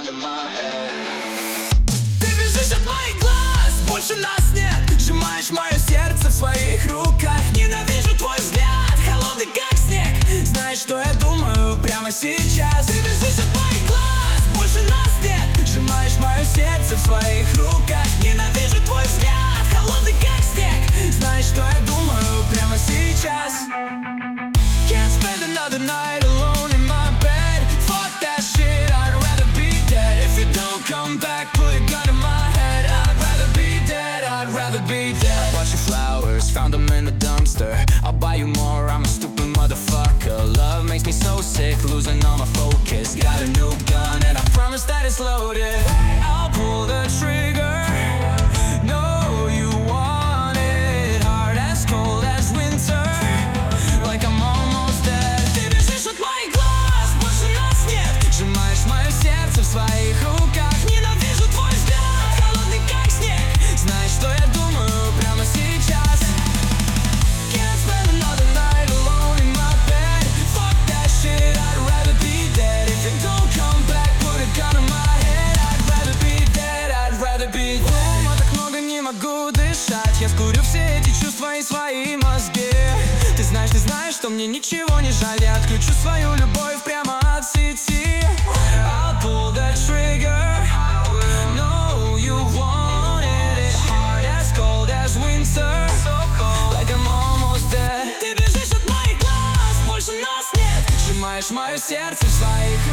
gun to my head. Ты бежишь от моих глаз, больше нас нет. Сжимаешь мое сердце в своих руках. Ненавижу твой взгляд, холодный как снег. Знаешь, что я думаю прямо сейчас? Ты бежишь от моих глаз, больше нас нет. Сжимаешь мое сердце в своих руках. Ненавижу твой взгляд, холодный как снег. Знаешь, что я думаю прямо сейчас? Can't spend another night alone in my bed. Fuck that shit, I'd rather be dead. If you don't come back, put a gun to my head. I'd rather be dead, I'd rather be dead. I bought you flowers, found them in the dumpster. I'll buy you more, I'm a stupid motherfucker. Love makes me so sick, losing all my focus. Got a new gun and I promise that it's loaded. I'll pull the trigger. No, you want it hard as cold as winter. Like I'm almost dead. Ты бежишь от моих глаз, больше нас нет. Сжимаешь мое сердце в своих руках. Ненавижу твой взгляд, холодный как снег. Знаешь, что я думаю прямо сейчас? Can't spend another night alone in my bed. Fuck that shit, I'd rather be dead. If you don't come back, put a gun to my head. I'd rather be dead, I'd rather be dead. Дома так много, не могу дышать. Я скурю все эти чувства и свои мозги. Ты знаешь, что мне ничего не жаль. Я отключу свою любовь прямо от сети. I'll pull the trigger. No, you wanted it hard as cold as winter. Like I'm almost dead. Ты бежишь от моих глаз, больше нас нет. Сжимаешь мое сердце в своих